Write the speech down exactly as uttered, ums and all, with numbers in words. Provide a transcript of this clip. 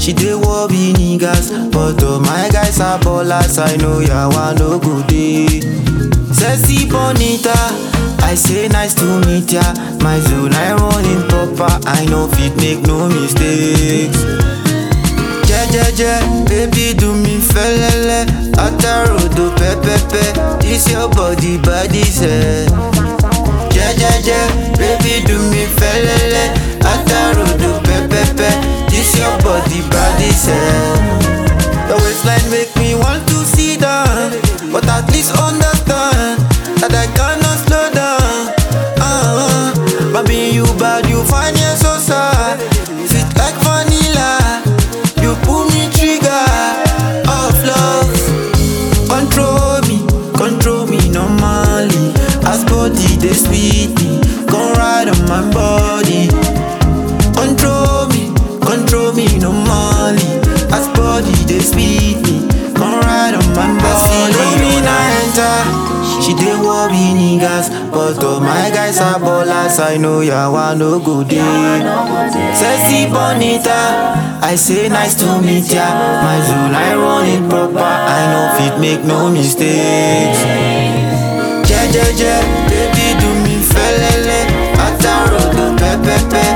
She dey worry niggas, but all my guys are ballers. I know yawa no go dey. Sexy bonita, I say nice to meet ya. My zone I running proper, I know fit make no mistakes. Je je je, baby do me felele. Atarodo pepepe, this your body body say. Je je je, baby do me felele. Atarodo pepepe, this your body body say. The waistline make me want to sit down, but at least understand that I cannot slow down. Uh-huh. Baby, you bad, you fine, yeah, so sad. Sweet like vanilla, you pull me trigger of love. Control me, control me normally. As body, they sweet me, come ride on my body. Control me, control me normally. As body, they sweet me, come ride on my body. She dey worry niggas, but all my guys are ballers. I know yawa no go dey. Sexy bonita, I say nice to meet ya. My zone I run it proper, I know fit make no mistakes. Je je je, baby do me felele. Atarodo pepepe,